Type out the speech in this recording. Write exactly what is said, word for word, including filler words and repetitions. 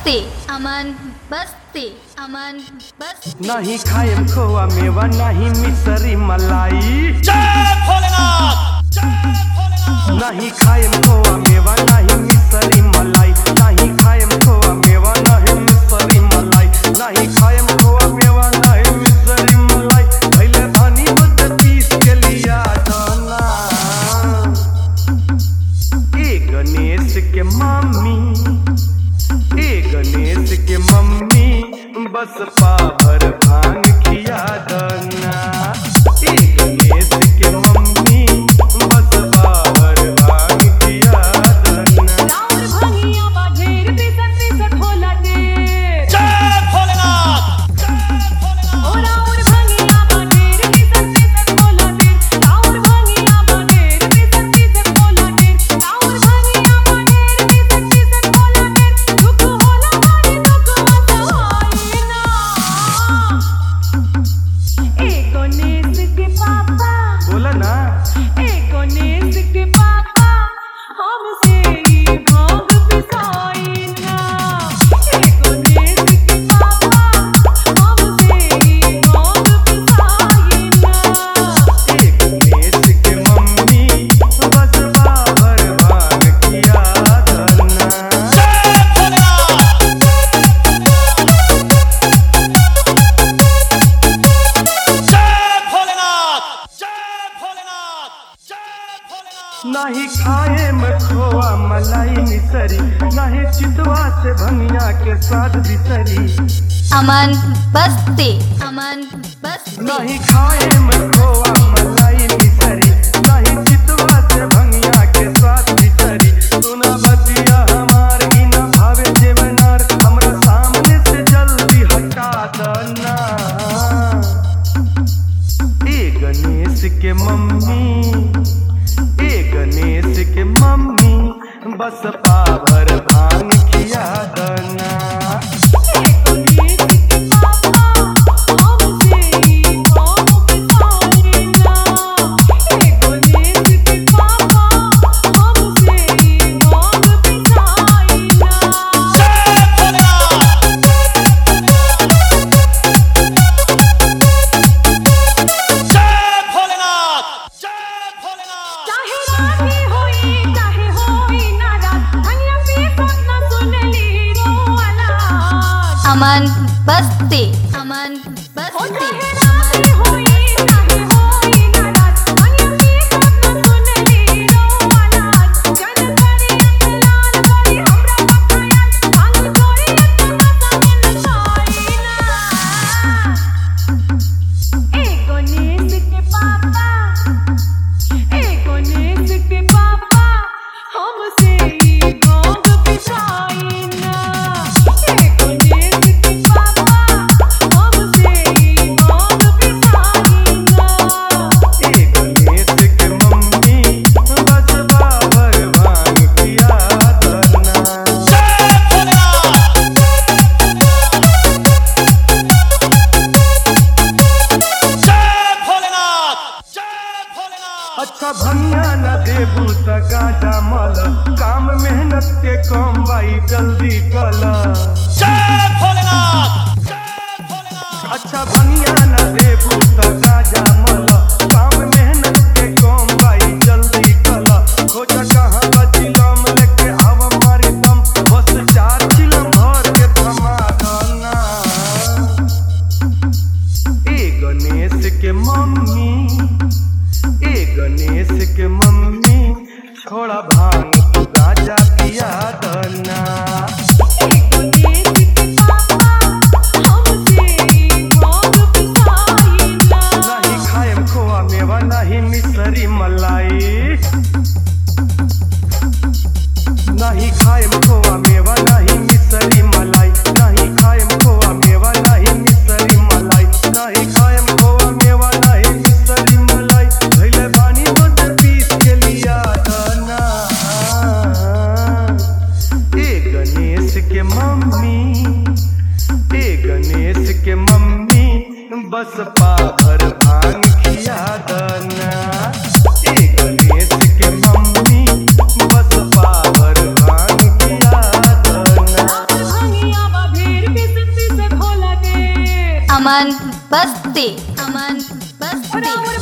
बस्ती अमन बस्ती अमन बस्ती। नहीं खाएम खोआ मेवा नहीं मिसरी मलाई। जय भोलेनाथ जय भोलेनाथ। नहीं खाएम खोआ मेवा नहीं मिसरी मलाई। नहीं खाएम खोआ मेवा नहीं मिसरी मलाई। नहीं खाएम खोआ मेवा नहीं मिसरी मलाई। पहले पानी बुद्ध पीस के लिया दाना। ए गणेश के मम्मी ए गणेश के मम्मी बस पावर भांग खिया दना। ए गणेश के मम्मी बस पावर भांग खिया दना। राउर भंगिया बा ढेर पिसत पिसत होला ढेर। जय भोलेनाथ जय भोलेनाथ। ओ राउर भंगिया बा ढेर पिसत पिसत होला ढेर। राउर भंगिया बा ढेर पिसत पिसत होला ढेर। राउर भंगिया बा ढेर पिसत पिसत होला ढेर। दुख होला भारी दुख वसवाई ना। ए गणेश के पापा बोला ना ए गणेश के पापा हमसे ही भांग पिसाई ना। ए गणेश के पापा हमसे ही भांग पिसाई ना। ए गणेश के मम्मी बस पावर भांग खिया दना। जय भोलेनाथ जय भोलेनाथ जय भोलेनाथ जय भोलेनाथ। नहीं खाए में खोआ मलाई मिसरी। नहीं चितवा से भंगिया के स्वाद बिसरी। अमन बस्ती अमन बस्ती। नहीं खाए में खोआ मलाई मिसरी। नहीं चितवा से भंगिया के स्वाद बिसरी। सुना बतिया हमार की न भावे जेवनार। हमरा सामने से जल्दी हटा दना। ए गणेश के मम्मी ए गणेश के मम्मी बस पावर भांग खिया दना। ए गणेश के पापा हमसे ही भांग पिसाई ना। ए गणेश के पापा हमसे ही भांग पिसाई ना। जय भोलेनाथ जय भोलेनाथ जय भोलेनाथ। चाहे राती होई चाहे होई ना रात। धनिया पिसत ना सुनली रोवाला। अमन बस्ती अमन ओ बस्ती। चाहे राती होई चाहे होई ना रात। धनिया पिसत ना सुनली रोवाला। जन करी अतलाल करी हमरा बखायाल। भांग चोरी अतना समन खाई ना। ए गणेश के पापा ए गणेश के पापा हमसे ही भांग पिसाई ना। ए गणेश के पापा हमसे ही भांग पिसाई ना। ए गणेश के मम्मी बस पावर भांग खिया दना। जय भोलेनाथ जय भोलेनाथ जय भोलेनाथ। अच्छा भंगिया न देबू त गाजा मल। काम मेहनत के कम बाई जल्दी कल। जय भोलेनाथ जय भोलेनाथ। अच्छा भंगिया न देबू त गाजा मल। काम मेहनत के कम बाई जल्दी कल। खोजा कहाँ बचिलम लेके आव मारी दम। बस चार चिलम भर के थमा दना। ए गणेश के मम्मी ए गणेश के मम्मी छोड़ा भांग तू गाजा पिया दना। ए गणेश के पापा हमसे ही भांग पिसाई ना। नहीं खाएम खोआ मेवा नहीं मिसरी मलाई। नहीं खाएम खोआ मेवा नहीं मिसरी मलाई। नहीं खाएम खोआ मेवा नहीं मिसरी मलाई। नहीं खाएम खोआ मेवा नहीं मिसरी मलाई। भैले पानी बुद्ध पीस के लिया दना। ए गणेश के मम्मी ए गणेश के मम्मी बस पावर भांग खिया दना। ए गणेश के मम्मी बस पावर भांग खिया दना। राउर भंगिया अमन बस्ती अमन बस्ती